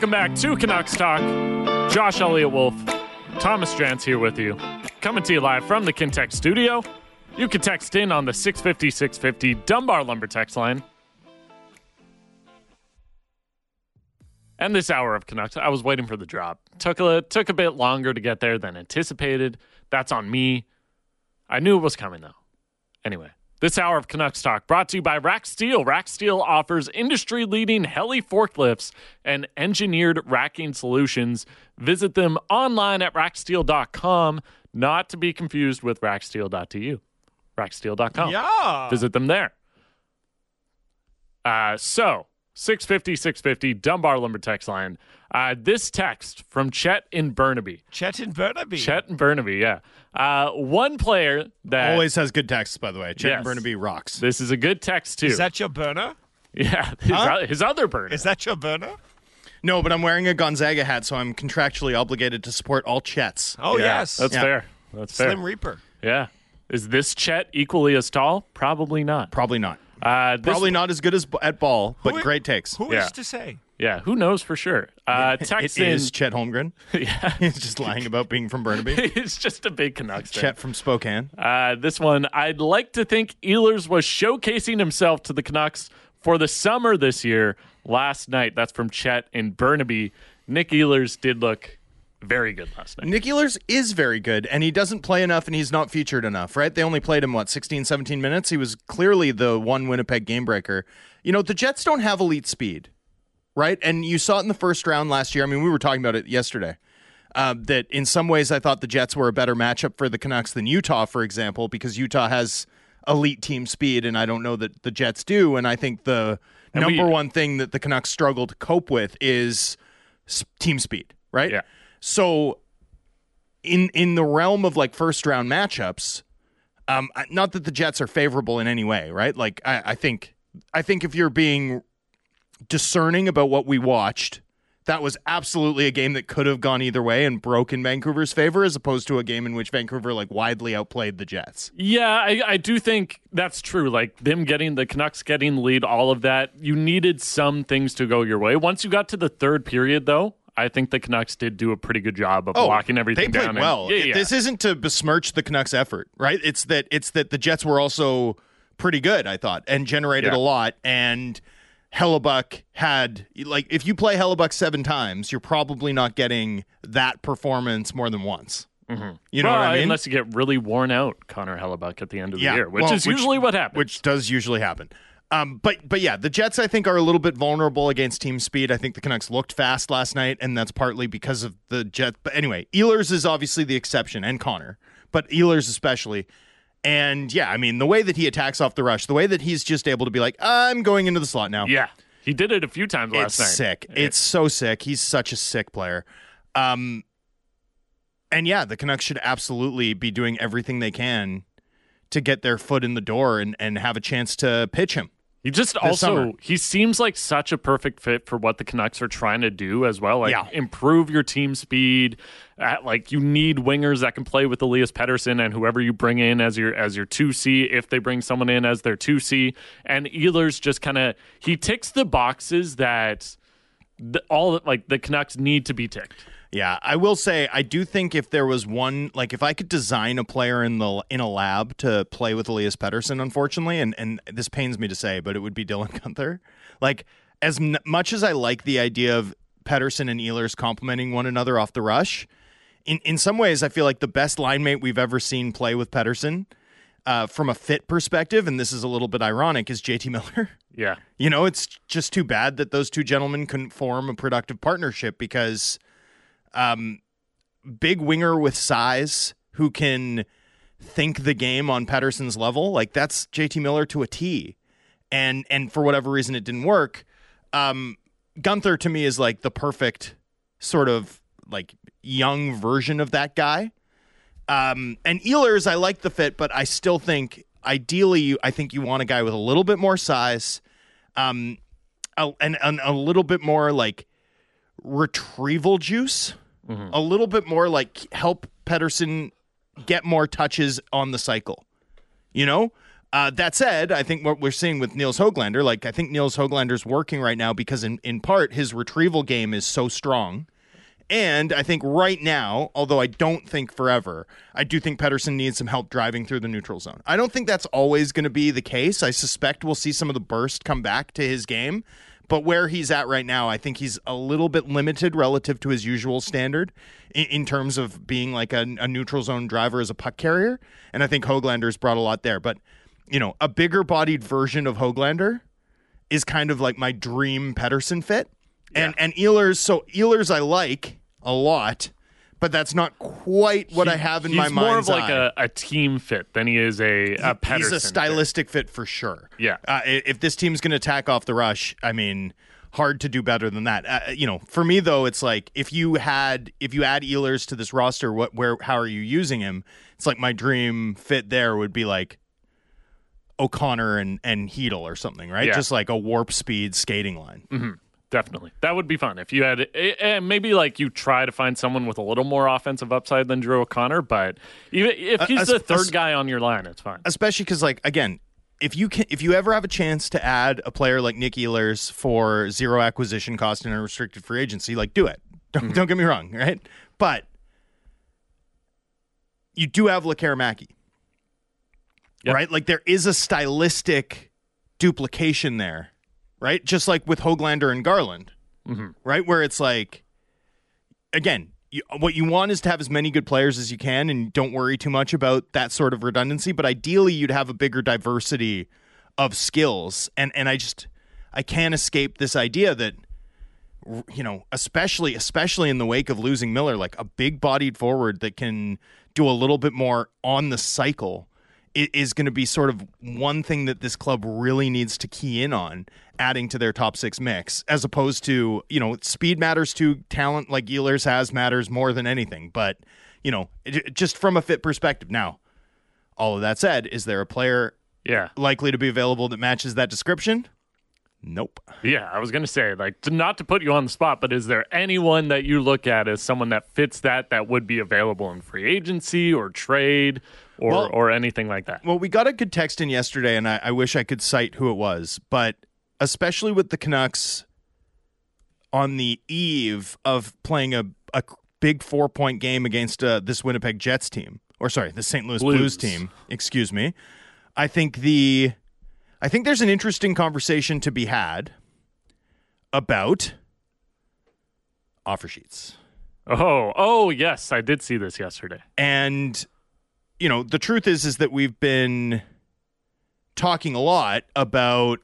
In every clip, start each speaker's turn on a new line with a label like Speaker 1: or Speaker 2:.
Speaker 1: Welcome back to Canucks Talk. Josh Elliott Wolf, Thomas Drance here with you. Coming to you live from the Kintec studio. You can text in on the 650-650 Dunbar Lumber text line. And this hour of Canucks, I was waiting for the drop. Took a bit longer to get there than anticipated. That's on me. I knew it was coming, though. Anyway, this hour of Canucks Talk brought to you by Rack Steel. Rack Steel offers industry-leading heli forklifts and engineered racking solutions. Visit them online at racksteel.com, not to be confused with racksteel.tu. Racksteel.com.
Speaker 2: Yeah.
Speaker 1: Visit them there. So, 650-650 Dunbar Lumber text line. This text from Chet in Burnaby.
Speaker 2: Chet in Burnaby.
Speaker 1: Chet in Burnaby, yeah. One player that...
Speaker 3: Always has good texts, by the way. Chet
Speaker 1: Yes.
Speaker 3: in Burnaby rocks.
Speaker 1: This is a good text, too.
Speaker 2: Is that your burner?
Speaker 1: Yeah, his other burner.
Speaker 2: Is that your burner?
Speaker 3: No, but I'm wearing a Gonzaga hat, so I'm contractually obligated to support all Chets.
Speaker 2: Oh,
Speaker 1: Yeah,
Speaker 2: yes.
Speaker 1: That's fair. That's fair.
Speaker 2: Slim Reaper.
Speaker 1: Yeah. Is this Chet equally as tall? Probably not.
Speaker 3: Probably not.
Speaker 1: This-
Speaker 3: Probably not as good as at ball, but
Speaker 2: Who-
Speaker 3: great takes.
Speaker 2: Who
Speaker 1: Yeah.
Speaker 2: is to say?
Speaker 1: Yeah, who knows for sure? Text
Speaker 3: It
Speaker 1: in.
Speaker 3: is Chet Holmgren.
Speaker 1: Yeah.
Speaker 3: He's just lying about being from Burnaby.
Speaker 1: He's just a big Canucks fan.
Speaker 3: Chet from Spokane.
Speaker 1: This one, I'd like to think Ehlers was showcasing himself to the Canucks for the summer this year. Last night, that's from Chet in Burnaby. Nick Ehlers did look very good last night.
Speaker 3: Nick Ehlers is very good, and he doesn't play enough, and he's not featured enough, right? They only played him, 16, 17 minutes? He was clearly the one Winnipeg game breaker. You know, the Jets don't have elite speed, right? And you saw it in the first round last year. I mean, we were talking about it yesterday. That in some ways I thought the Jets were a better matchup for the Canucks than Utah, for example, because Utah has elite team speed, and I don't know that the Jets do. And I think the number one thing that the Canucks struggle to cope with is team speed, right?
Speaker 1: Yeah.
Speaker 3: So in the realm of like first round matchups, not that the Jets are favorable in any way, right? Like I think if you're being discerning about what we watched, that was absolutely a game that could have gone either way and broke in Vancouver's favor, as opposed to a game in which Vancouver like widely outplayed the Jets.
Speaker 1: Yeah, I do think that's true. Like the Canucks getting the lead, all of that, you needed some things to go your way. Once you got to the third period, though, I think the Canucks did do a pretty good job of locking everything
Speaker 3: they
Speaker 1: down.
Speaker 3: played well.
Speaker 1: Yeah.
Speaker 3: This isn't to besmirch the Canucks' effort, right? It's that the Jets were also pretty good, I thought, and generated a lot. And Hellebuck had, like, if you play Hellebuck 7 times, you're probably not getting that performance more than once. Mm-hmm. You know what I mean?
Speaker 1: Unless you get really worn out, Connor Hellebuck, at the end of the year, which is usually what happens.
Speaker 3: Which does usually happen. But yeah, the Jets, I think, are a little bit vulnerable against team speed. I think the Canucks looked fast last night, and that's partly because of the Jets. But anyway, Ehlers is obviously the exception, and Connor, but Ehlers especially. And yeah, I mean, the way that he attacks off the rush, the way that he's just able to be like, I'm going into the slot now.
Speaker 1: Yeah, he did it a few times last night.
Speaker 3: It's sick. It's so sick. He's such a sick player. And yeah, the Canucks should absolutely be doing everything they can to get their foot in the door and have a chance to pitch him.
Speaker 1: He just he seems like such a perfect fit for what the Canucks are trying to do as well. Like improve your team speed. Like you need wingers that can play with Elias Pettersson and whoever you bring in as your 2C, if they bring someone in as their 2C. And Ehlers just he ticks the boxes that the Canucks need to be ticked.
Speaker 3: Yeah, I will say, I do think if there was one, like if I could design a player in a lab to play with Elias Pettersson, unfortunately, and this pains me to say, but it would be Dylan Guenther. Like, as much as I like the idea of Pettersson and Ehlers complementing one another off the rush, in some ways I feel like the best line mate we've ever seen play with Pettersson, from a fit perspective, and this is a little bit ironic, is JT Miller.
Speaker 1: Yeah.
Speaker 3: You know, it's just too bad that those two gentlemen couldn't form a productive partnership, because big winger with size who can think the game on Pettersson's level, like that's JT Miller to a T. And for whatever reason it didn't work. Guenther to me is like the perfect sort of like young version of that guy. And Ehlers, I like the fit, but I still think ideally I think you want a guy with a little bit more size, and a little bit more like retrieval juice. Mm-hmm. A little bit more like help Pettersson get more touches on the cycle, you know? That said, I think what we're seeing with Niels Höglander, like I think Niels Höglander's working right now because in part his retrieval game is so strong. And I think right now, although I don't think forever, I do think Pettersson needs some help driving through the neutral zone. I don't think that's always going to be the case. I suspect we'll see some of the burst come back to his game. But where he's at right now, I think he's a little bit limited relative to his usual standard in terms of being like a neutral zone driver as a puck carrier. And I think Höglander's brought a lot there. But, you know, a bigger bodied version of Höglander is kind of like my dream Pettersson fit. And Ehlers, so Ehlers I like a lot, but that's not quite what I have in my mind's eye.
Speaker 1: He's more of like a team fit than he is a Pettersson.
Speaker 3: He's a stylistic fit for sure.
Speaker 1: Yeah.
Speaker 3: If this team's going to attack off the rush, I mean, hard to do better than that. You know, for me though, it's like if you add Ehlers to this roster, how are you using him? It's like my dream fit there would be like O'Connor and Hedl or something, right?
Speaker 1: Yeah.
Speaker 3: Just like a warp speed skating line.
Speaker 1: Mm-hmm. Definitely. That would be fun if you had maybe like you try to find someone with a little more offensive upside than Drew O'Connor, but even if he's the third guy on your line, it's fine.
Speaker 3: Especially because, like, again, if you ever have a chance to add a player like Nick Ehlers for zero acquisition cost and a restricted free agency, like, do it. Don't get me wrong, right? But you do have Lekkerimaki, right? Like, there is a stylistic duplication there. Right? Just like with Höglander and Garland, right? Where it's like, again, what you want is to have as many good players as you can and don't worry too much about that sort of redundancy. But ideally, you'd have a bigger diversity of skills. And I can't escape this idea that, you know, especially in the wake of losing Miller, like a big-bodied forward that can do a little bit more on the cycle is going to be sort of one thing that this club really needs to key in on, adding to their top six mix, as opposed to, you know, speed matters too. Talent like Ehlers has matters more than anything. But, you know, just from a fit perspective. Now, all of that said, is there a player likely to be available that matches that description? Nope.
Speaker 1: Yeah, I was going to say, like, not to put you on the spot, but is there anyone that you look at as someone that fits that would be available in free agency or trade or anything like that?
Speaker 3: Well, we got a good text in yesterday, and I wish I could cite who it was, but especially with the Canucks on the eve of playing a big 4-point game against this Winnipeg Jets team, or sorry, the St. Louis Blues team, excuse me. I think there's an interesting conversation to be had about offer sheets.
Speaker 1: Oh, yes, I did see this yesterday.
Speaker 3: And, you know, the truth is that we've been talking a lot about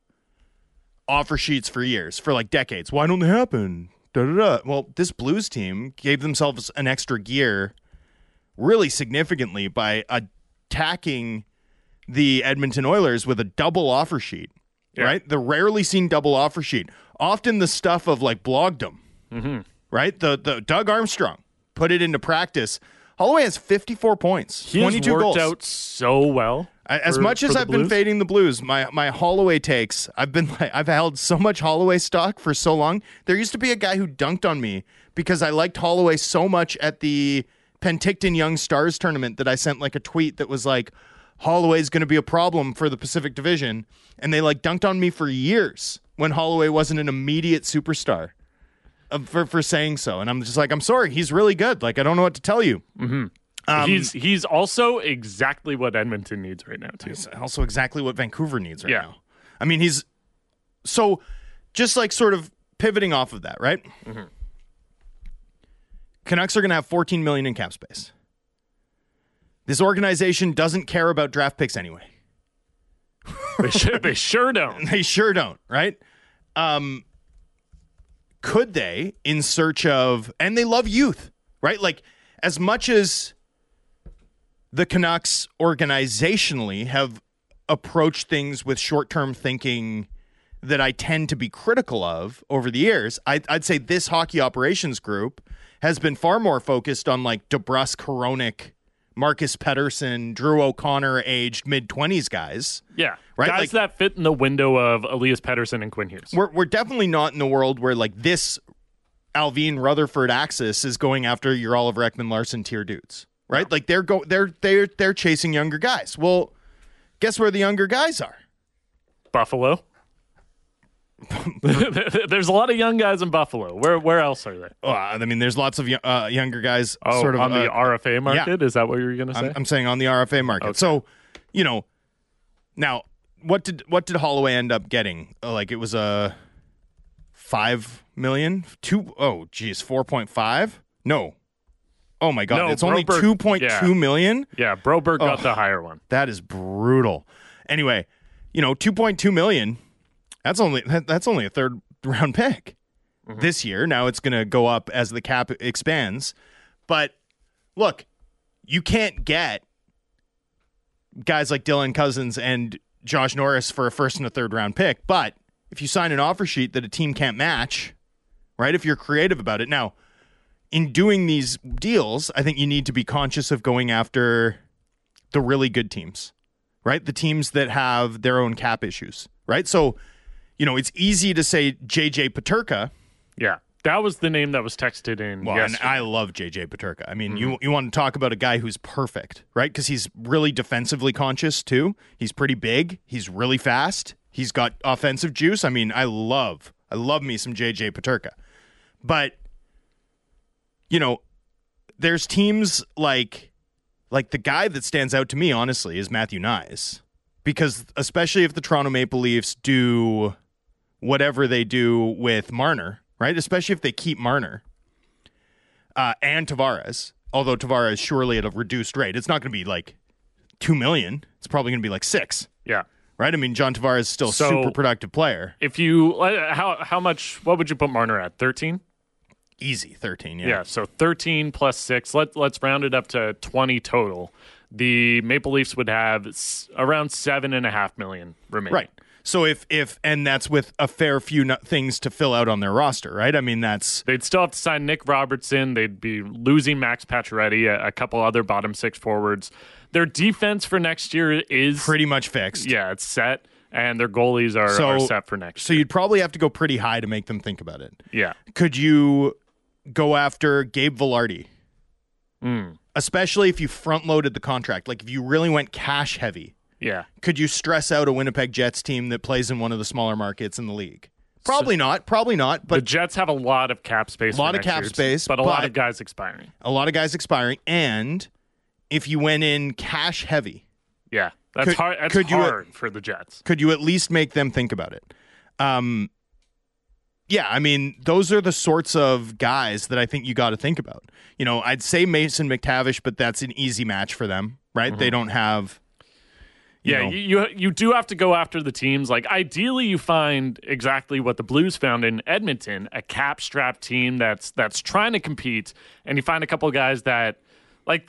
Speaker 3: offer sheets for years, for like decades. Why don't they happen? Da-da-da. Well, this Blues team gave themselves an extra gear really significantly by attacking the Edmonton Oilers with a double offer sheet, right? The rarely seen double offer sheet. Often the stuff of like Blogdom, right? The Doug Armstrong put it into practice. Holloway has 54 points, 22 goals.
Speaker 1: He has worked out so well.
Speaker 3: As much as I've been fading the Blues, my Holloway takes, I've held so much Holloway stock for so long. There used to be a guy who dunked on me because I liked Holloway so much at the Penticton Young Stars tournament that I sent like a tweet that was like, Holloway's going to be a problem for the Pacific Division. And they like dunked on me for years when Holloway wasn't an immediate superstar for saying so. And I'm just like, I'm sorry. He's really good. Like, I don't know what to tell you.
Speaker 1: He's also exactly what Edmonton needs right now, too.
Speaker 3: He's also exactly what Vancouver needs right now. I mean, he's so just like sort of pivoting off of that, right? Canucks are going to have $14 million in cap space. This organization doesn't care about draft picks anyway.
Speaker 1: They sure don't.
Speaker 3: They sure don't, right? Could they, in search of, and they love youth, right? Like, as much as the Canucks organizationally have approached things with short-term thinking that I tend to be critical of over the years, I'd say this hockey operations group has been far more focused on like DeBrusk, Hronek, Marcus Pettersson, Drew O'Connor aged mid-20s guys.
Speaker 1: Yeah.
Speaker 3: Right?
Speaker 1: Guys
Speaker 3: like,
Speaker 1: that fit in the window of Elias Pettersson and Quinn Hughes.
Speaker 3: We're definitely not in the world where like this Alvin Rutherford axis is going after your Oliver Ekman Larson tier dudes. Right? No. Like they're chasing younger guys. Well, Guess where the younger guys are?
Speaker 1: Buffalo. There's a lot of young guys in Buffalo. Where else are they?
Speaker 3: Oh, I mean, there's lots of younger guys
Speaker 1: On the RFA market? Is that what you were going to say?
Speaker 3: I'm saying on the RFA market.
Speaker 1: Okay.
Speaker 3: So, now what did Holloway end up getting? Like it was a $5 million? 4.5? No. Oh my God!
Speaker 1: No,
Speaker 3: it's only
Speaker 1: Broberg-
Speaker 3: 2.2 million.
Speaker 1: Yeah, Broberg got the higher one.
Speaker 3: That is brutal. Anyway, 2.2 million. That's only a third round pick this year. Now it's going to go up as the cap expands. But look, you can't get guys like Dylan Cousins and Josh Norris for a first and a third round pick. But if you sign an offer sheet that a team can't match, right? If you're creative about it. Now, in doing these deals, I think you need to be conscious of going after the really good teams, right? The teams that have their own cap issues, right? So, it's easy to say JJ Peterka.
Speaker 1: Yeah, that was the name that was texted in.
Speaker 3: Well, and I love JJ Peterka. I mean, you want to talk about a guy who's perfect, right? Because he's really defensively conscious too. He's pretty big. He's really fast. He's got offensive juice. I mean, I love me some JJ Peterka. But there's teams like the guy that stands out to me, honestly, is Matthew Nyes. Because especially if the Toronto Maple Leafs do whatever they do with Marner, right? Especially if they keep Marner and Tavares, although Tavares surely at a reduced rate. It's not going to be like $2 million. It's probably going to be like $6 million.
Speaker 1: Yeah.
Speaker 3: Right? I mean, John Tavares is still a super productive player.
Speaker 1: If you how much? What would you put Marner at? 13?
Speaker 3: Easy 13.
Speaker 1: Yeah. So 13 plus 6. Let's round it up to 20 total. The Maple Leafs would have around $7.5 million remaining.
Speaker 3: Right. So if and that's with a fair few things to fill out on their roster, right? I mean, they'd
Speaker 1: still have to sign Nick Robertson. They'd be losing Max Pacioretty, a couple other bottom six forwards. Their defense for next year is
Speaker 3: pretty much fixed.
Speaker 1: Yeah, it's set, and their goalies are set for next year.
Speaker 3: So you'd probably have to go pretty high to make them think about it.
Speaker 1: Yeah.
Speaker 3: Could you go after Gabe Vilardi?
Speaker 1: Mm.
Speaker 3: Especially if you front-loaded the contract. Like if you really went cash heavy.
Speaker 1: Yeah.
Speaker 3: Could you stress out a Winnipeg Jets team that plays in one of the smaller markets in the league? Probably not. But
Speaker 1: the Jets have a lot of cap space.
Speaker 3: A lot of cap space.
Speaker 1: But a lot of guys expiring.
Speaker 3: And if you went in cash heavy.
Speaker 1: Yeah. That's hard. That's hard for the Jets.
Speaker 3: Could you at least make them think about it? Yeah, I mean, those are the sorts of guys that I think you got to think about. I'd say Mason McTavish, but that's an easy match for them, right? They don't have...
Speaker 1: You do have to go after the teams. Like, ideally, you find exactly what the Blues found in Edmonton, a cap-strapped team that's trying to compete, and you find a couple of guys that, like,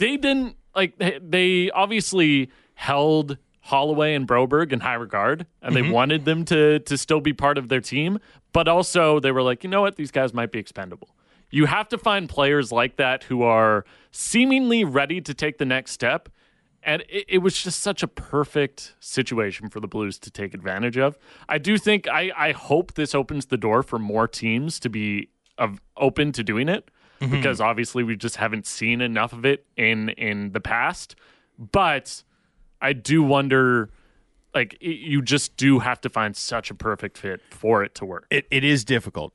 Speaker 1: they obviously held Holloway and Broberg in high regard, and they wanted them to still be part of their team, but also they were like, you know what, these guys might be expendable. You have to find players like that who are seemingly ready to take the next step. And it was just such a perfect situation for the Blues to take advantage of. I do think, I hope this opens the door for more teams to be open to doing it, because obviously we just haven't seen enough of it in the past. But I do wonder, like, you just do have to find such a perfect fit for it to work.
Speaker 3: It is difficult.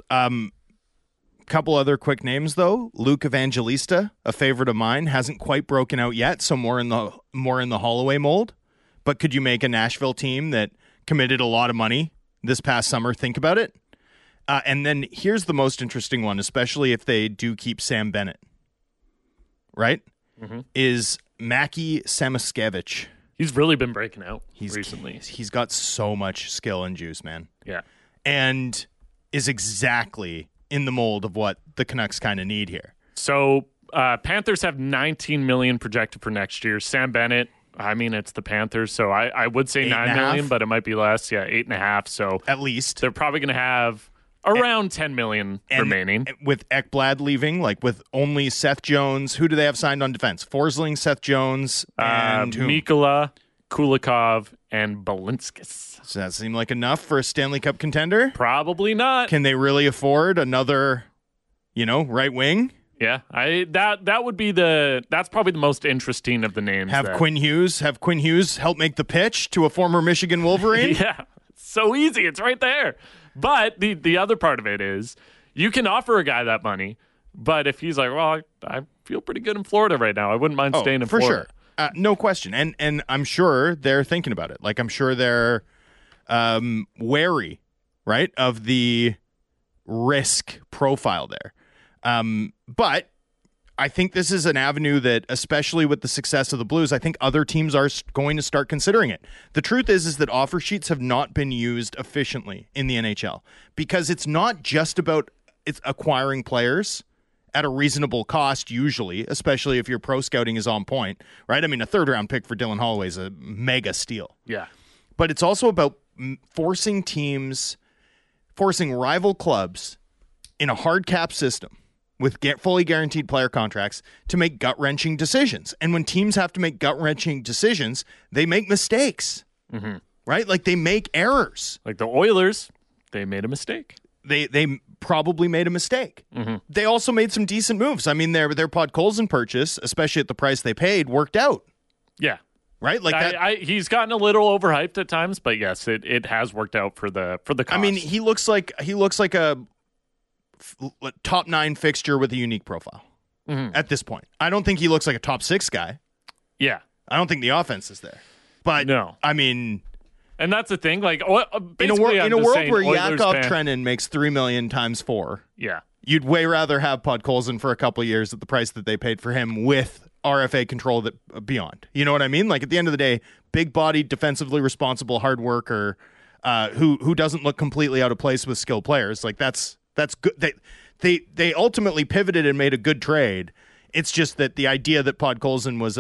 Speaker 3: Couple other quick names though. Luke Evangelista, a favorite of mine, hasn't quite broken out yet, so more in the Holloway mold. But could you make a Nashville team that committed a lot of money this past summer think about it? And then here's the most interesting one, especially if they do keep Sam Bennett. Right? Is Mackie Samoskevich.
Speaker 1: He's really been breaking out recently.
Speaker 3: He's got so much skill and juice, man.
Speaker 1: Yeah.
Speaker 3: And is exactly in the mold of what the Canucks kind of need here.
Speaker 1: So Panthers have $19 million projected for next year. Sam Bennett, I mean, it's the Panthers, so I would say $9 million, but it might be less. Yeah, 8.5. So
Speaker 3: at least
Speaker 1: they're probably going to have around $10 million remaining.
Speaker 3: With Ekblad leaving, like with only Seth Jones, who do they have signed on defense? Forsling, Seth Jones, and
Speaker 1: Mikkola, Kulikov, and Balinskis.
Speaker 3: Does that seem like enough for a Stanley Cup contender?
Speaker 1: Probably not.
Speaker 3: Can they really afford another, right wing?
Speaker 1: Yeah, that would be that's probably the most interesting of the names.
Speaker 3: Have Quinn Hughes help make the pitch to a former Michigan Wolverine?
Speaker 1: Yeah, so easy. It's right there. But the other part of it is you can offer a guy that money, but if he's like, well, I feel pretty good in Florida right now, I wouldn't mind staying in Florida.
Speaker 3: For sure. No question. And I'm sure they're thinking about it. Like, I'm sure they're wary, right, of the risk profile there. But I think this is an avenue that, especially with the success of the Blues, I think other teams are going to start considering it. The truth is that offer sheets have not been used efficiently in the NHL because it's not just about acquiring players at a reasonable cost, usually, especially if your pro scouting is on point, right? I mean, a third-round pick for Dylan Holloway is a mega steal.
Speaker 1: Yeah.
Speaker 3: But it's also about forcing rival clubs in a hard cap system with fully guaranteed player contracts to make gut-wrenching decisions. And when teams have to make gut-wrenching decisions, they make mistakes, right? Like, they make errors.
Speaker 1: Like the Oilers, they made a mistake.
Speaker 3: They probably made a mistake. They also made some decent moves. I mean, their Podkolzin purchase, especially at the price they paid, worked out.
Speaker 1: Yeah.
Speaker 3: Right? Like that.
Speaker 1: He's gotten a little overhyped at times, but yes, it has worked out for the cost.
Speaker 3: I mean, he looks like a top 9 fixture with a unique profile at this point. I don't think he looks like a top 6 guy.
Speaker 1: Yeah.
Speaker 3: I don't think the offense is there. But
Speaker 1: no.
Speaker 3: I mean,
Speaker 1: and that's the thing. Like,
Speaker 3: in a world where
Speaker 1: Oilers
Speaker 3: Yakov Trenin makes $3 million times 4,
Speaker 1: yeah,
Speaker 3: you'd way rather have Podkolzin for a couple of years at the price that they paid for him with RFA control that beyond. You know what I mean? Like, at the end of the day, big-bodied, defensively responsible, hard worker who doesn't look completely out of place with skilled players. Like, that's good. They ultimately pivoted and made a good trade. It's just that the idea that Podkolzin was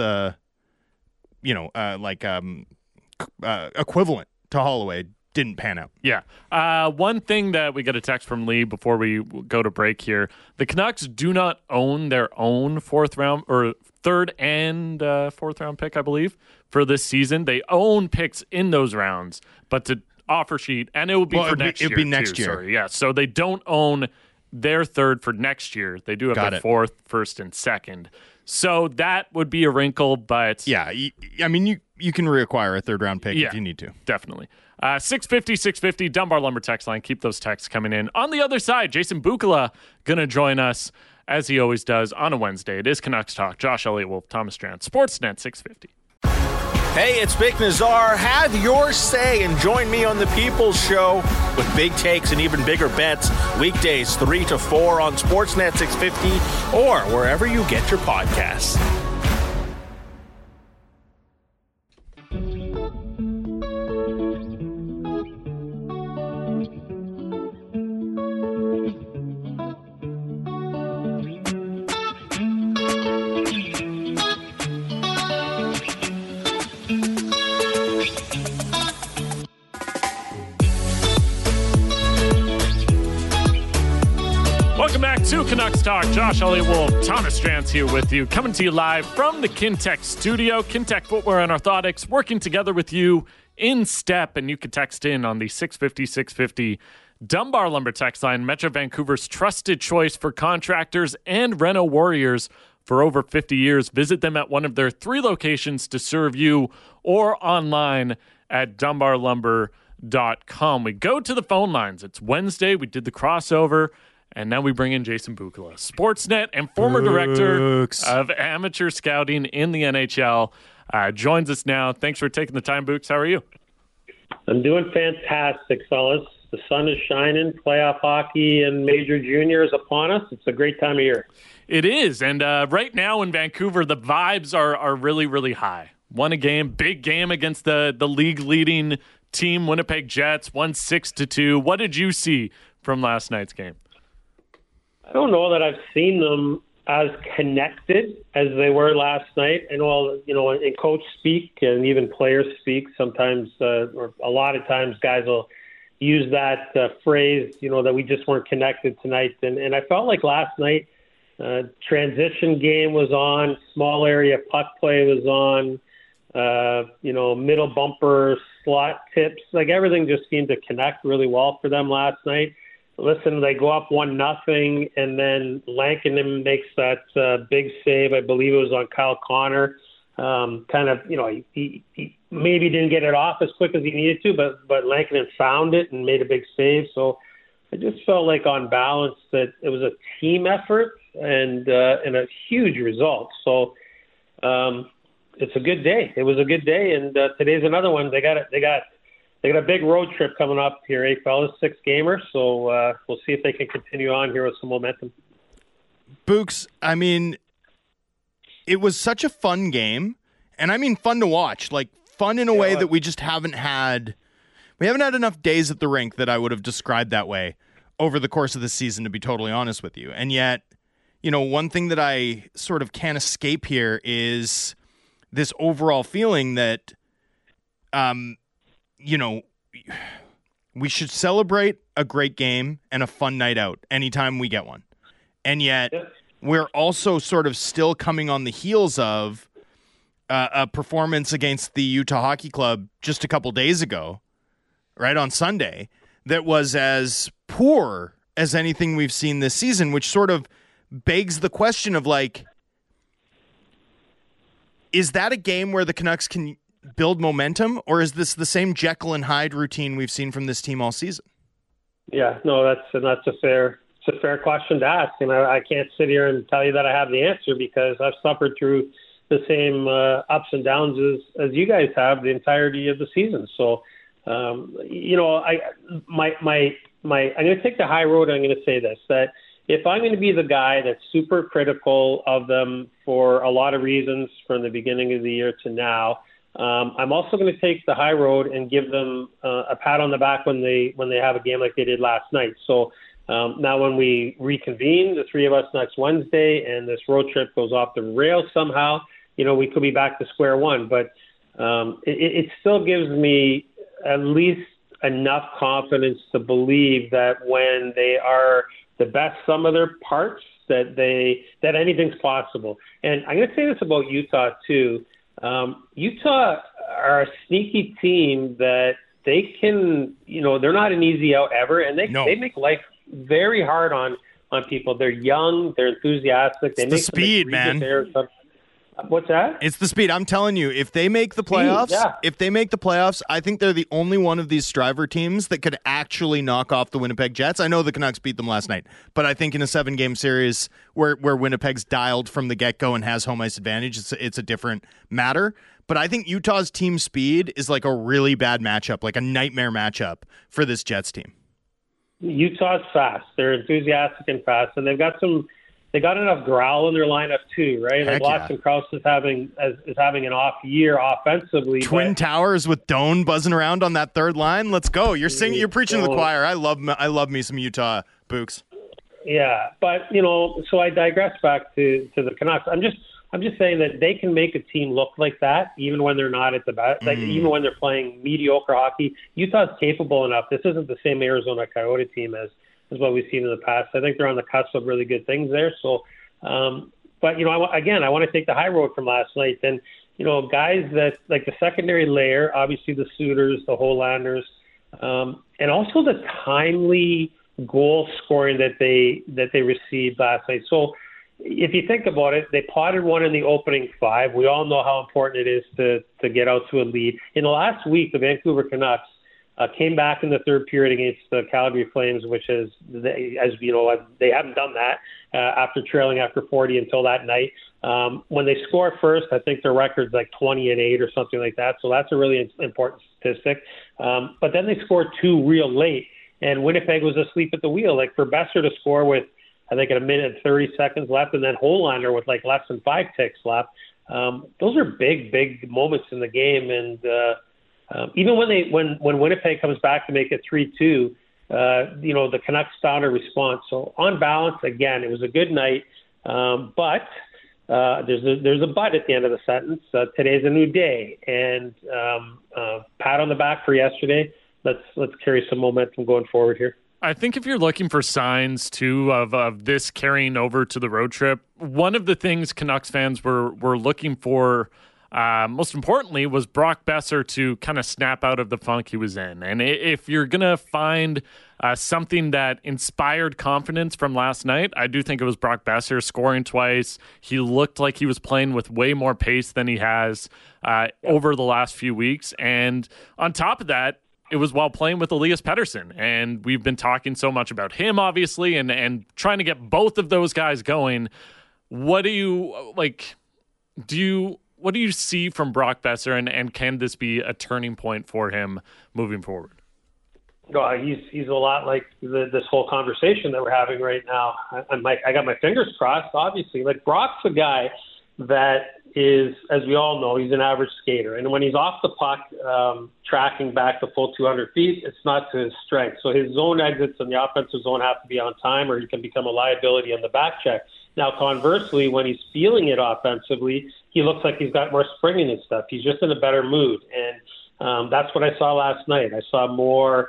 Speaker 3: equivalent to Holloway didn't pan out.
Speaker 1: Yeah. One thing that we got a text from Lee before we go to break here: the Canucks do not own their own third and fourth round pick, I believe, for this season. They own picks in those rounds, but to offer sheet, and it will be for next year.
Speaker 3: It'll be next year.
Speaker 1: Sorry, yeah. So they don't own their third for next year. They do have their fourth, first, and second. So that would be a wrinkle, but
Speaker 3: yeah, I mean, you can reacquire a third round pick if you need to.
Speaker 1: Definitely. 650 Dunbar Lumber text line. Keep those texts coming in. On the other side, Jason Bukala going to join us as he always does on a Wednesday. It is Canucks Talk. Josh Elliott Wolf, Thomas Strand, Sportsnet 650.
Speaker 2: Hey, it's Big Nazar. Have your say and join me on the People's Show with big takes and even bigger bets. Weekdays 3 to 4 on Sportsnet 650 or wherever you get your podcasts.
Speaker 1: Welcome back to Canucks Talk. Josh Elliott Wolf, Thomas Strand's here with you, coming to you live from the Kintec studio. Kintec Footwear and Orthotics working together with you in step, and you can text in on the 650 Dunbar Lumber text line, Metro Vancouver's trusted choice for contractors and reno warriors for over 50 years. Visit them at one of their 3 locations to serve you or online at dunbarlumber.com. We go to the phone lines. It's Wednesday. We did the crossover. And now we bring in Jason Bukala, Sportsnet and former director of amateur scouting in the NHL. Joins us now. Thanks for taking the time, Books. How are you?
Speaker 4: I'm doing fantastic, fellas. The sun is shining. Playoff hockey and Major Junior is upon us. It's a great time of year.
Speaker 1: It is. And right now in Vancouver, the vibes are really, really high. Won a game, big game against the league-leading team, Winnipeg Jets, won 6-2. What did you see from last night's game?
Speaker 4: I don't know that I've seen them as connected as they were last night. And well, in coach speak and even players speak, sometimes or a lot of times guys will use that phrase, that we just weren't connected tonight. And I felt like last night, transition game was on, small area puck play was on, middle bumper, slot tips, like everything just seemed to connect really well for them last night. listen, they go up 1-0, and then Lankinen makes that big save. I believe it was on Kyle Connor. Kind of, he maybe didn't get it off as quick as he needed to, but Lankinen found it and made a big save. So I just felt like on balance that it was a team effort and a huge result. So it's a good day. It was a good day, and today's another one. They got a big road trip coming up here, fellas, 6-gamer. So we'll see if they can continue on here with some momentum.
Speaker 3: Books, I mean, it was such a fun game, and I mean fun to watch, like fun in a way that we just haven't had. We haven't had enough days at the rink that I would have described that way over the course of the season, to be totally honest with you. And yet, one thing that I sort of can't escape here is this overall feeling that, we should celebrate a great game and a fun night out anytime we get one. And yet we're also sort of still coming on the heels of a performance against the Utah Hockey Club just a couple days ago, right, on Sunday, that was as poor as anything we've seen this season, which sort of begs the question of, like, is that a game where the Canucks can build momentum, or is this the same Jekyll and Hyde routine we've seen from this team all season?
Speaker 4: Yeah, no, that's a fair question to ask, and I can't sit here and tell you that I have the answer, because I've suffered through the same ups and downs as you guys have the entirety of the season. So, I'm going to take the high road. I'm going to say this, that if I'm going to be the guy that's super critical of them for a lot of reasons from the beginning of the year to now, I'm also going to take the high road and give them a pat on the back when they have a game like they did last night. So now when we reconvene, the three of us, next Wednesday, and this road trip goes off the rails somehow, we could be back to square one. But it still gives me at least enough confidence to believe that when they are the best sum of their parts, that anything's possible. And I'm going to say this about Utah too. Utah are a sneaky team that they can, they're not an easy out ever, and they make life very hard on people. They're young, they're enthusiastic.
Speaker 3: It's the speed, man.
Speaker 4: What's that?
Speaker 3: It's the speed. I'm telling you, if they make the playoffs, I think they're the only one of these striver teams that could actually knock off the Winnipeg Jets. I know the Canucks beat them last night, but I think in a 7-game series where Winnipeg's dialed from the get-go and has home ice advantage, it's a different matter. But I think Utah's team speed is like a really bad matchup, like a nightmare matchup for this Jets team.
Speaker 4: Utah's fast. They're enthusiastic and fast, and they got enough growl in their lineup too, right? Like Lawson Krause is having an off year offensively.
Speaker 3: Twin Towers with Doan buzzing around on that third line. Let's go. You're singing. You're preaching to the choir. I love me some Utah, Books.
Speaker 4: Yeah, but so I digress back to the Canucks. I'm just saying that they can make a team look like that even when they're not at the best. Like even when they're playing mediocre hockey, Utah's capable enough. This isn't the same Arizona Coyote team as what we've seen in the past. I think they're on the cusp of really good things there. So, but I want to take the high road from last night. And guys that like the secondary layer, obviously the Suitors, the Holanders, and also the timely goal scoring that they received last night. So, if you think about it, they potted one in the opening 5. We all know how important it is to get out to a lead. In the last week, the Vancouver Canucks came back in the third period against the Calgary Flames, which is, as you know, they haven't done that after trailing after 40 until that night. When they score first, I think their record's like 20-8 or something like that. So that's a really important statistic. But then they scored 2 real late, and Winnipeg was asleep at the wheel. Like for Boeser to score with, I think, at 1:30 left, and then Holander with like less than 5 ticks left. Those are big moments in the game, and even when Winnipeg comes back to make it 3-2, the Canucks found a response. So on balance, again, it was a good night, but there's a but at the end of the sentence. Today's a new day, and pat on the back for yesterday. Let's carry some momentum going forward here.
Speaker 1: I think if you're looking for signs, too, of this carrying over to the road trip, one of the things Canucks fans were looking for, most importantly, was Brock Boeser to kind of snap out of the funk he was in. And if you're going to find something that inspired confidence from last night. I do think it was Brock Boeser scoring twice. He looked like he was playing with way more pace than he has over the last few weeks. And on top of that, it was while playing with Elias Pettersson. And we've been talking so much about him, obviously, and trying to get both of those guys going. What do you like? What do you see from Brock Boeser, and can this be a turning point for him moving forward?
Speaker 4: He's a lot like this whole conversation that we're having right now. I got my fingers crossed, obviously. Like, Brock's a guy that is, as we all know, he's an average skater. And when he's off the puck, tracking back the full 200 feet, it's not to his strength. So his zone exits in the offensive zone have to be on time, or he can become a liability on the back check. Now, conversely, when he's feeling it offensively, he looks like he's got more spring in his stuff. He's just in a better mood. And that's what I saw last night. I saw more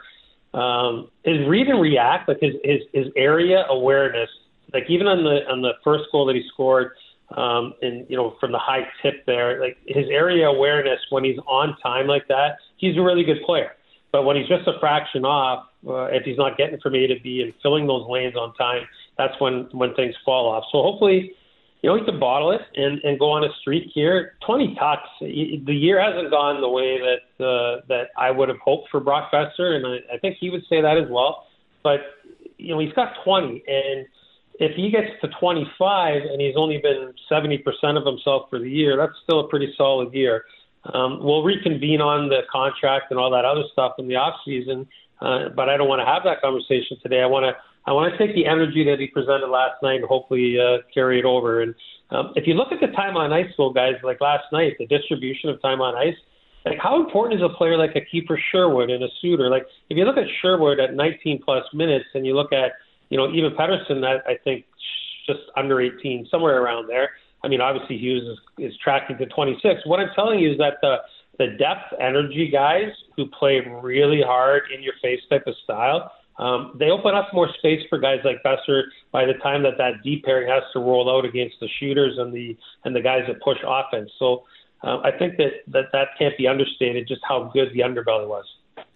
Speaker 4: his read and react, like his area awareness. Like, even on the first goal that he scored, and from the high tip there, like, his area awareness when he's on time like that, he's a really good player. But when he's just a fraction off, if he's not getting from A to B and filling those lanes on time, that's when things fall off. So hopefully, he can bottle it and go on a streak here. 20 tucks. The year hasn't gone the way that I would have hoped for Brock Boeser, and I think he would say that as well. But he's got 20, and if he gets to 25 and he's only been 70% of himself for the year, that's still a pretty solid year. We'll reconvene on the contract and all that other stuff in the off season, but I don't want to have that conversation today. I want to take the energy that he presented last night and hopefully carry it over. And if you look at the time on ice, though, guys, like last night, the distribution of time on ice, like, how important is a player like a Kiefer Sherwood and a Suter? Like, if you look at Sherwood at 19-plus minutes and you look at, even Pettersson, I think just under 18, somewhere around there. I mean, obviously Hughes is tracking to 26. What I'm telling you is that the depth energy guys who play really hard in your face type of style, they open up more space for guys like Boeser by the time that deep pairing has to roll out against the shooters and the guys that push offense. So I think that can't be understated, just how good the underbelly was.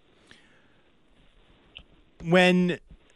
Speaker 3: When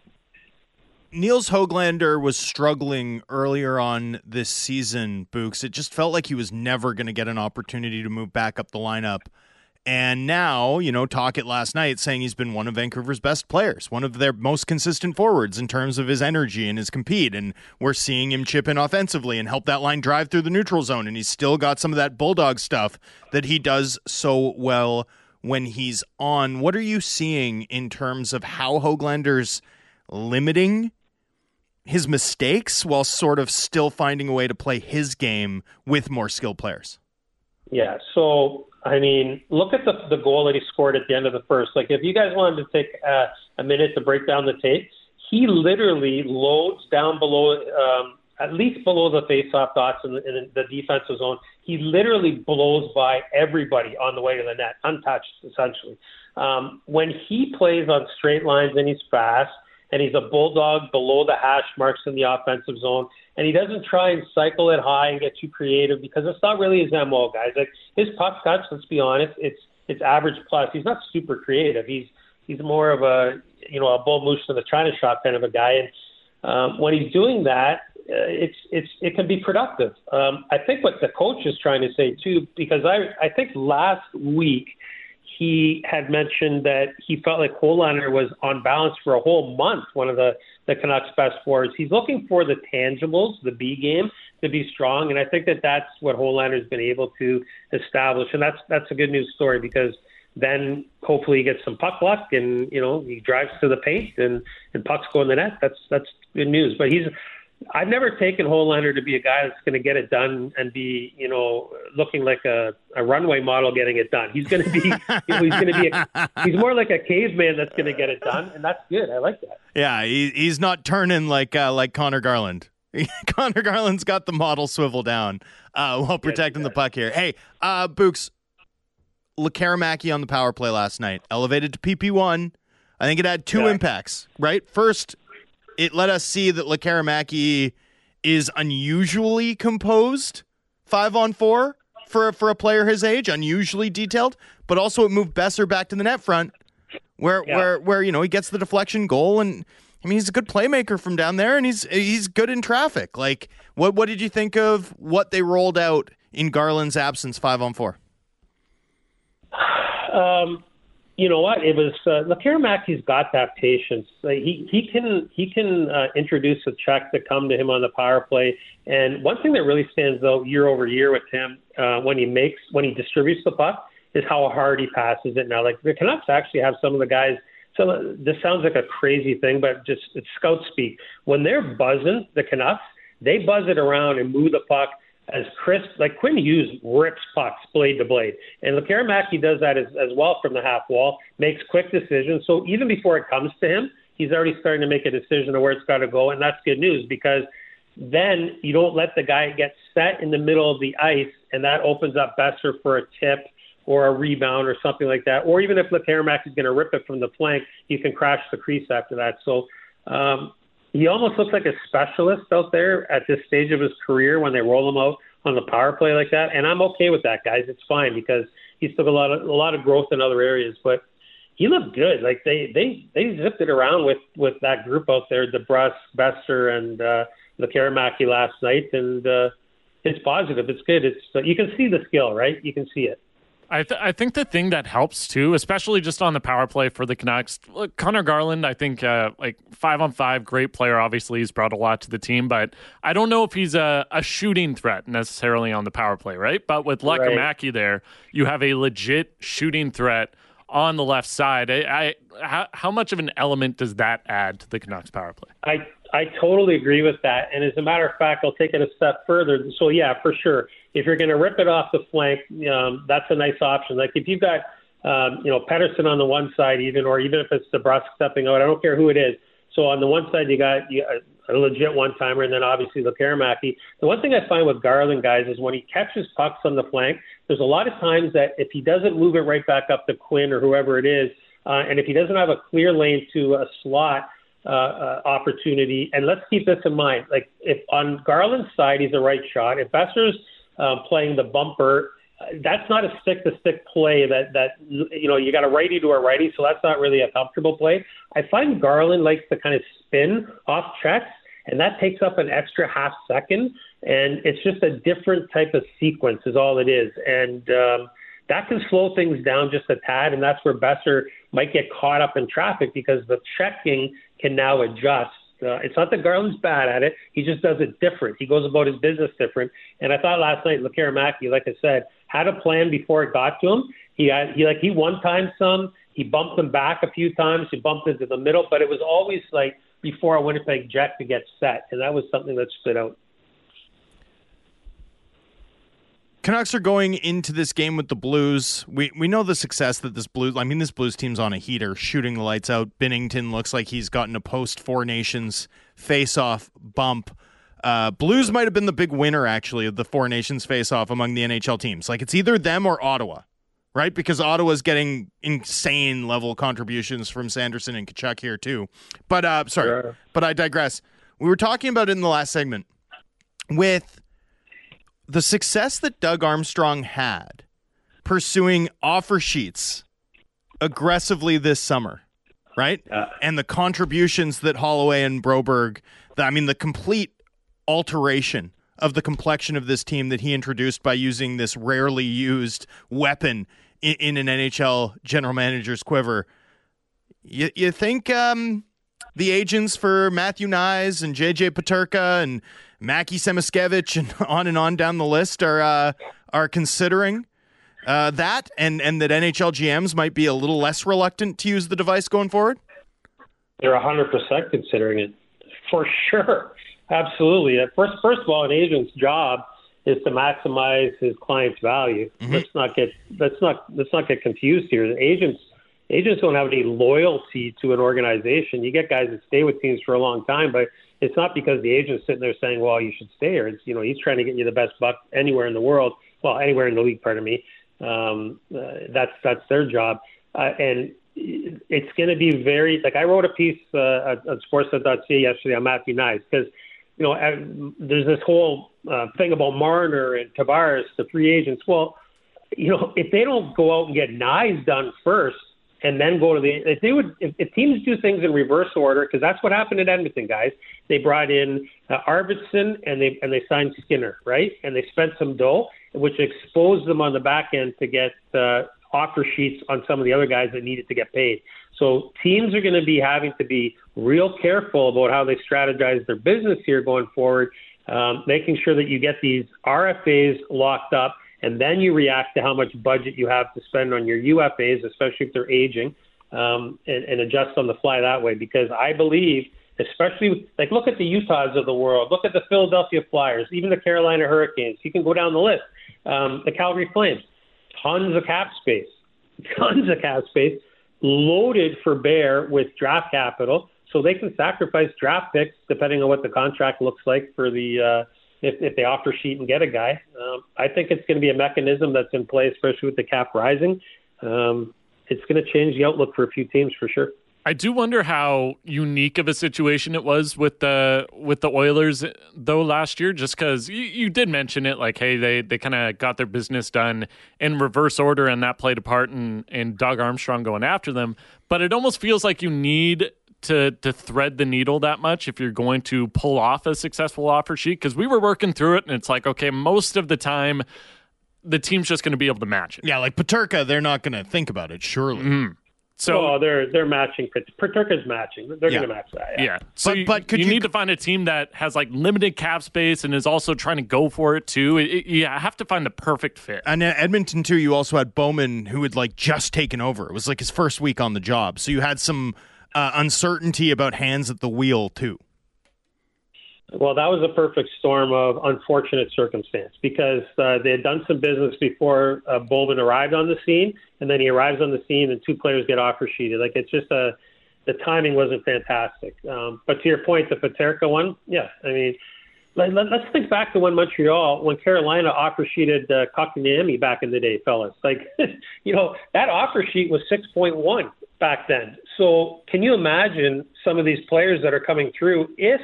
Speaker 3: Nils Höglander was struggling earlier on this season, Books, it just felt like he was never going to get an opportunity to move back up the lineup. And now, Tocchet last night saying he's been one of Vancouver's best players, one of their most consistent forwards in terms of his energy and his compete. And we're seeing him chip in offensively and help that line drive through the neutral zone. And he's still got some of that bulldog stuff that he does so well when he's on. What are you seeing in terms of how Höglander's limiting his mistakes while sort of still finding a way to play his game with more skilled players?
Speaker 4: Yeah, so, I mean, look at the goal that he scored at the end of the first. Like, if you guys wanted to take a minute to break down the tape, he literally loads down below, at least below the face-off dots in the defensive zone. He literally blows by everybody on the way to the net, untouched, essentially. When he plays on straight lines and he's fast, and he's a bulldog below the hash marks in the offensive zone, and he doesn't try and cycle it high and get too creative because it's not really his MO, guys. Like, his puck touch, let's be honest, it's average plus. He's not super creative. He's more of a bull moose in the China shop kind of a guy. And when he's doing that, it can be productive. I think what the coach is trying to say too, because I think last week he had mentioned that he felt like Höglander was on balance for a whole month, one of the Canucks' best forwards. He's looking for the tangibles, the B game, to be strong, and I think that's what Höglander's been able to establish, and that's a good news story because then hopefully he gets some puck luck and he drives to the paint and pucks go in the net. That's good news. But I've never taken Höglander to be a guy that's going to get it done and be, looking like a runway model getting it done. He's going to be, he's more like a caveman that's going to get it done, and that's good. I like that.
Speaker 3: Yeah, he's not turning like Connor Garland. Connor Garland's got the model swivel down while protecting the puck here. Hey, Books, Lekaramaki on the power play last night, elevated to PP1. I think it had two impacts, right? First, it let us see that Lekaramaki is unusually composed 5-on-4 for a player his age, unusually detailed, but also it moved Boeser back to the net front where he gets the deflection goal, and I mean he's a good playmaker from down there, and he's good in traffic. Like, what did you think of what they rolled out in Garland's absence 5-on-4?
Speaker 4: You know what? It was Lekkerimäki's got that patience. Like, he can introduce a check to come to him on the power play. And one thing that really stands out year over year with him when he distributes the puck is how hard he passes it now. Like, the Canucks actually have some of the guys. So this sounds like a crazy thing, but it's scout speak. When they're buzzing, the Canucks, they buzz it around and move the puck as crisp. Like, Quinn Hughes rips pucks blade to blade, and Lekkerimäki does that as well from the half wall, makes quick decisions. So even before it comes to him, he's already starting to make a decision of where it's got to go, and that's good news, because then you don't let the guy get set in the middle of the ice, and that opens up Boeser for a tip or a rebound or something like that. Or even if Lekkerimäki is going to rip it from the flank, you can crash the crease after that. So he almost looks like a specialist out there at this stage of his career when they roll him out on the power play like that. And I'm okay with that, guys. It's fine, because he's still a lot of growth in other areas. But he looked good. Like, they zipped it around with that group out there, DeBrusk, Boeser, and Lekkerimäki last night. And it's positive. It's good. You can see the skill, right? You can see it.
Speaker 1: I think the thing that helps too, especially just on the power play for the Canucks, look, Connor Garland, I think 5-on-5, great player. Obviously, he's brought a lot to the team, but I don't know if he's a shooting threat necessarily on the power play, right? But with Lekkerimäki there, you have a legit shooting threat on the left side. How much of an element does that add to the Canucks power play?
Speaker 4: I totally agree with that. And as a matter of fact, I'll take it a step further. So, yeah, for sure. If you're going to rip it off the flank, that's a nice option. Like, if you've got, Pettersson on the one side or even if it's DeBrusk stepping out, I don't care who it is. So on the one side, you got a legit one-timer, and then obviously Lekkerimäki. The one thing I find with Garland, guys, is when he catches pucks on the flank, there's a lot of times that if he doesn't move it right back up to Quinn or whoever it is, and if he doesn't have a clear lane to a slot opportunity, and let's keep this in mind, like, if on Garland's side he's a right shot, if Boeser's playing the bumper, that's not a stick-to-stick play that you got a righty to a righty, so that's not really a comfortable play. I find Garland likes to kind of spin off checks, and that takes up an extra half second, and it's just a different type of sequence is all it is. And that can slow things down just a tad, and that's where Boeser might get caught up in traffic because the checking can now adjust. It's not that Garland's bad at it. He just does it different. He goes about his business different. And I thought last night, Lekkerimäki, like I said, had a plan before it got to him. He one-timed some. He bumped them back a few times. He bumped into the middle. But it was always like before a Winnipeg Jet to get set. And that was something that stood out.
Speaker 3: Canucks are going into this game with the Blues. We know the success that this Blues team's on a heater, shooting the lights out. Binnington looks like he's gotten a post-Four Nations face-off bump. Blues might have been the big winner, actually, of the Four Nations face-off among the NHL teams. Like, it's either them or Ottawa, right? Because Ottawa's getting insane level contributions from Sanderson and Tkachuk here, too. But, but I digress. We were talking about it in the last segment with the success that Doug Armstrong had pursuing offer sheets aggressively this summer, right? And the contributions that Holloway and Broberg, the complete alteration of the complexion of this team that he introduced by using this rarely used weapon in an NHL general manager's quiver. You think the agents for Matthew Knies and JJ Peterka and Mackie Semiskevich and on down the list are considering that, and that NHL GMs might be a little less reluctant to use the device going forward?
Speaker 4: They're 100% considering it, for sure. Absolutely. First of all, an agent's job is to maximize his client's value. Mm-hmm. Let's not get confused here. The agents don't have any loyalty to an organization. You get guys that stay with teams for a long time, but it's not because the agent's sitting there saying, well, you should stay here. It's, he's trying to get you the best buck anywhere in the world. Well, anywhere in the league, pardon me. That's their job. And it's going to be very, like, I wrote a piece on Sportsnet.ca yesterday on Matthew Knies because, there's this whole thing about Marner and Tavares, the free agents. Well, if they don't go out and get Knies done first, and then go to if teams do things in reverse order, because that's what happened at Edmonton, guys. They brought in Arvidsson and they signed Skinner, right? And they spent some dough, which exposed them on the back end to get offer sheets on some of the other guys that needed to get paid. So teams are going to be having to be real careful about how they strategize their business here going forward, making sure that you get these RFAs locked up, and then you react to how much budget you have to spend on your UFAs, especially if they're aging, and adjust on the fly that way. Because I believe, especially, like, look at the Utahs of the world, look at the Philadelphia Flyers, even the Carolina Hurricanes. You can go down the list. The Calgary Flames, tons of cap space, loaded for bear with draft capital, so they can sacrifice draft picks depending on what the contract looks like for the if they offer sheet and get a guy. I think it's going to be a mechanism that's in play, especially with the cap rising. It's going to change the outlook for a few teams for sure.
Speaker 1: I do wonder how unique of a situation it was with the Oilers, though, last year, just because you did mention it, like, hey, they kind of got their business done in reverse order, and that played a part in Doug Armstrong going after them. But it almost feels like you need to thread the needle that much if you're going to pull off a successful offer sheet, because we were working through it, and it's like, okay, most of the time, the team's just going to be able to match it.
Speaker 3: Yeah, like Peterka, they're not going to think about it, surely.
Speaker 1: Mm-hmm. So
Speaker 4: they're matching. Peterka's matching. They're going to match that.
Speaker 1: Yeah. So but you need to find a team that has like limited cap space and is also trying to go for it too. You have to find the perfect fit.
Speaker 3: And Edmonton too, you also had Bowman, who had like just taken over. It was like his first week on the job, so you had some uncertainty about hands at the wheel too.
Speaker 4: Well, that was a perfect storm of unfortunate circumstance, because they had done some business before Bowman arrived on the scene, and then he arrives on the scene and two players get offer sheeted. Like, it's just the timing wasn't fantastic. But to your point, the Peterka one, yeah, I mean, let's think back to when Carolina offer sheeted Kotkaniemi back in the day, fellas. Like, that offer sheet was 6.1 back then. So can you imagine some of these players that are coming through if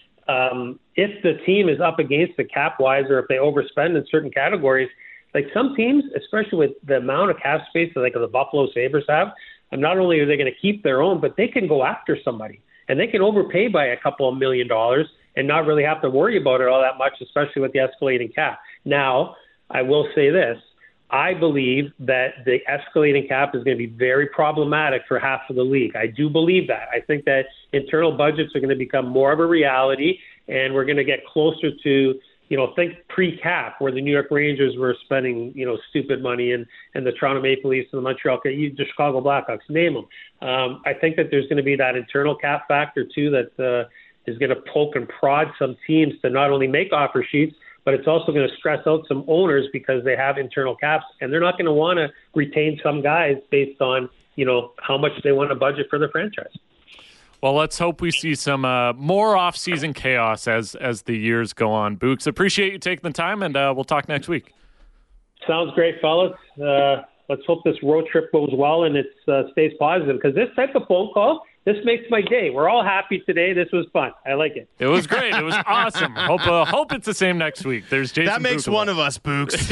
Speaker 4: the team is up against the cap wise, or if they overspend in certain categories? Like, some teams, especially with the amount of cap space that like the Buffalo Sabres have, and not only are they going to keep their own, but they can go after somebody and they can overpay by a couple of $1 million and not really have to worry about it all that much, especially with the escalating cap. Now, I will say this. I believe that the escalating cap is going to be very problematic for half of the league. I do believe that. I think that internal budgets are going to become more of a reality, and we're going to get closer to, think pre-cap, where the New York Rangers were spending, stupid money, and the Toronto Maple Leafs and the Montreal, the Chicago Blackhawks, name them. I think that there's going to be that internal cap factor, too, that is going to poke and prod some teams to not only make offer sheets, but it's also going to stress out some owners because they have internal caps, and they're not going to want to retain some guys based on, how much they want to budget for their franchise.
Speaker 1: Well, let's hope we see some more off-season chaos as the years go on. Books, appreciate you taking the time, and we'll talk next week.
Speaker 4: Sounds great, fellas. Let's hope this road trip goes well and it stays positive, because this type of phone call, this makes my day. We're all happy today. This was fun. I like it.
Speaker 1: It was great. It was awesome. Hope it's the same next week. There's Jason.
Speaker 3: That makes
Speaker 1: Bukala.
Speaker 3: One of us, Books.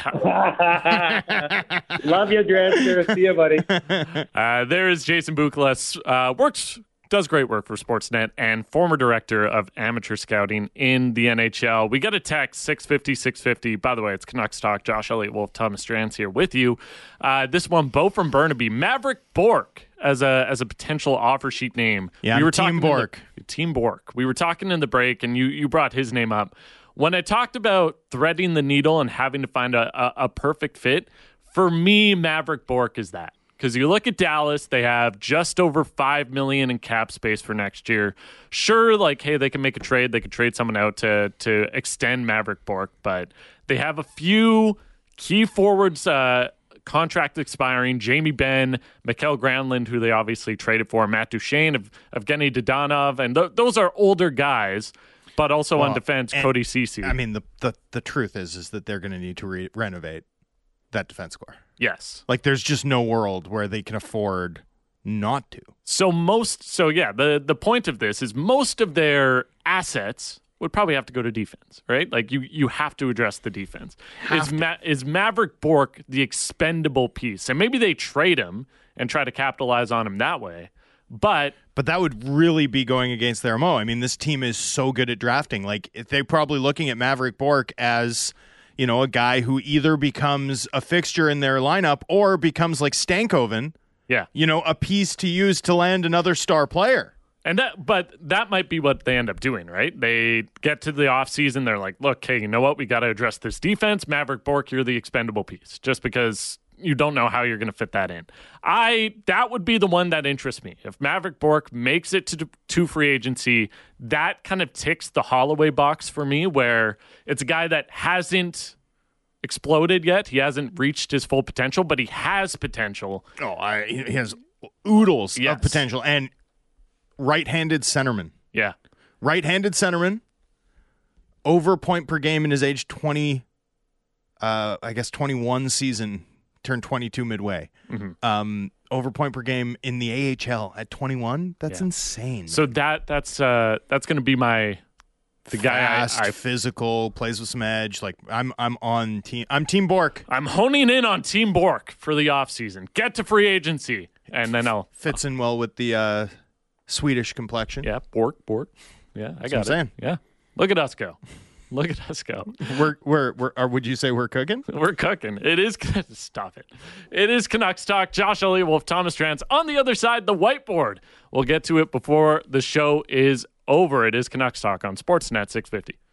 Speaker 4: Love you, Drancer. See you, buddy.
Speaker 1: There is Jason Bukala. Does great work for Sportsnet and former director of amateur scouting in the NHL. We got a text, 650. By the way, it's Canucks Talk. Josh Elliott Wolf, Thomas Strands here with you. This one, Bo from Burnaby. Maverick Bourque as a potential offer sheet name.
Speaker 3: Yeah,
Speaker 1: we were
Speaker 3: Team Bourque.
Speaker 1: Team Bourque. We were talking in the break, and you brought his name up. When I talked about threading the needle and having to find a perfect fit, for me, Maverick Bourque is that. Because you look at Dallas, they have just over $5 million in cap space for next year. Sure, like, hey, they can make a trade. They could trade someone out to extend Maverick Bourque, but they have a few key forwards contract expiring. Jamie Benn, Mikael Granlund, who they obviously traded for, Matt Duchene, Evgeny Dadonov, and those are older guys. But also on defense, Cody Ceci.
Speaker 3: I mean, the truth is that they're going to need to renovate that defense core.
Speaker 1: Yes.
Speaker 3: Like, there's just no world where they can afford not to.
Speaker 1: The point of this is most of their assets would probably have to go to defense, right? Like, you have to address the defense. Is Maverick Bourque the expendable piece? And maybe they trade him and try to capitalize on him that way. But
Speaker 3: that would really be going against their MO. I mean, this team is so good at drafting. Like, they're probably looking at Maverick Bourque as, you know, a guy who either becomes a fixture in their lineup or becomes like Stankoven.
Speaker 1: Yeah.
Speaker 3: You know, a piece to use to land another star player.
Speaker 1: But that might be what they end up doing, right? They get to the offseason, they're like, look, hey, you know what? We got to address this defense. Maverick Bourque, you're the expendable piece, just because you don't know how you're going to fit that in. That would be the one that interests me. If Maverick Bourque makes it to free agency, that kind of ticks the Holloway box for me, where it's a guy that hasn't exploded yet. He hasn't reached his full potential, but he has potential.
Speaker 3: He has oodles of potential. And right-handed centerman.
Speaker 1: Yeah.
Speaker 3: Right-handed centerman, over point per game in his age 21 season, turned 22 midway. Mm-hmm. Over point per game in the AHL at 21. That's insane.
Speaker 1: So that's going to be the guy
Speaker 3: I physical, plays with some edge. Like, I'm on team. I'm Team Bourque.
Speaker 1: I'm honing in on Team Bourque for the offseason. Get to free agency, and then
Speaker 3: fits in well with the Swedish complexion.
Speaker 1: Yeah, Bourque. Yeah, I got it.
Speaker 3: That's what I'm saying.
Speaker 1: Yeah, look at us go. Look at us go.
Speaker 3: Would you say we're cooking?
Speaker 1: We're cooking. It is. Stop it. It is Canucks Talk. Josh Elliott Wolf, Thomas Drance on the other side, the whiteboard. We'll get to it before the show is over. It is Canucks Talk on Sportsnet 650.